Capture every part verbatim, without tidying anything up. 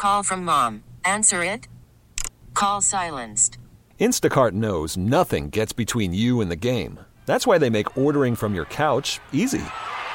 call from mom. Answer it. Call silenced. Instacart knows nothing gets between you and the game. That's why they make ordering from your couch easy.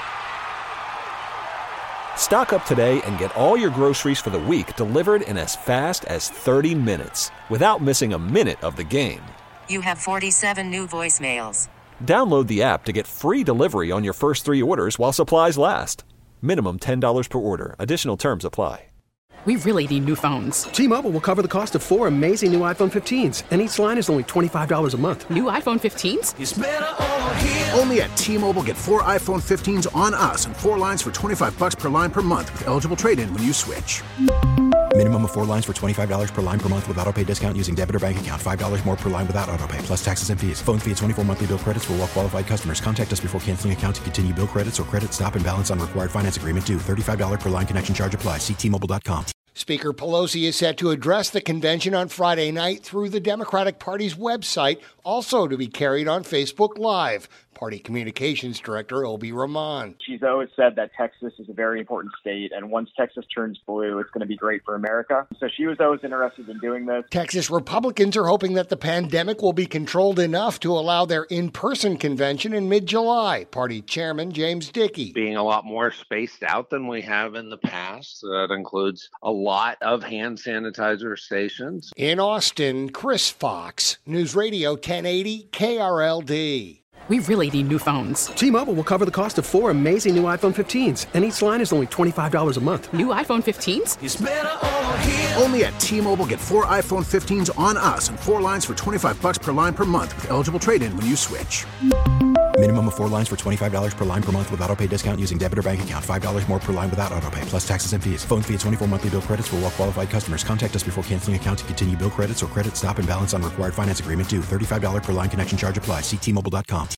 Stock up today and get all your groceries for the week delivered in as fast as thirty minutes without missing a minute of the game. You have forty-seven new voicemails. Download the app to get free delivery on your first three orders while supplies last. Minimum ten dollars per order. Additional terms apply. We really need new phones. T-Mobile will cover the cost of four amazing new iPhone fifteens, and each line is only twenty-five dollars a month. New iPhone fifteens? It's better over here. Only at T-Mobile, get four iPhone fifteens on us and four lines for twenty-five bucks per line per month with eligible trade-in when you switch. Minimum of four lines for twenty-five dollars per line per month with autopay discount using debit or bank account. five dollars more per line without autopay, plus taxes and fees. Phone fee at twenty-four monthly bill credits for well-qualified customers. Contact us before canceling account to continue bill credits or credit stop and balance on required finance agreement due. thirty-five dollars per line connection charge applies. See T Mobile dot com. Speaker Pelosi is set to address the convention on Friday night through the Democratic Party's website, also to be carried on Facebook Live. Party Communications Director Obi Rahman. She's always said that Texas is a very important state, and once Texas turns blue, it's going to be great for America. So she was always interested in doing this. Texas Republicans are hoping that the pandemic will be controlled enough to allow their in-person convention in mid-July. Party Chairman James Dickey. Being a lot more spaced out than we have in the past. That includes a lot of hand sanitizer stations. In Austin, Chris Fox, News Radio ten eighty K R L D. We really need new phones. T-Mobile will cover the cost of four amazing new iPhone fifteens, and each line is only twenty-five dollars a month. New iPhone fifteens? It's better over here. Only at T-Mobile, get four iPhone fifteens on us and four lines for twenty-five bucks per line per month with eligible trade-in when you switch. Minimum of four lines for twenty-five dollars per line per month with autopay discount using debit or bank account. five dollars more per line without autopay, plus taxes and fees. Phone fee at twenty-four monthly bill credits for well-qualified customers. Contact us before canceling account to continue bill credits or credit stop and balance on required finance agreement due. thirty-five dollars per line connection charge applies. See T Mobile dot com.